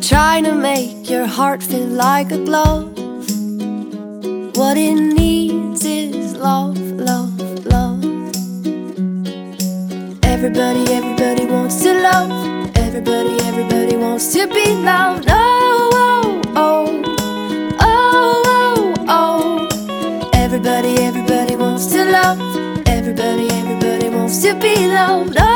trying to make your heart feel like a glove. What it needs is love, love, love. Everybody, everybody wants to love. Everybody, everybody wants to be loved. Oh, oh, oh, oh, oh, oh. Everybody, everybody wants to love. Everybody, everybody wants to be loved. Oh,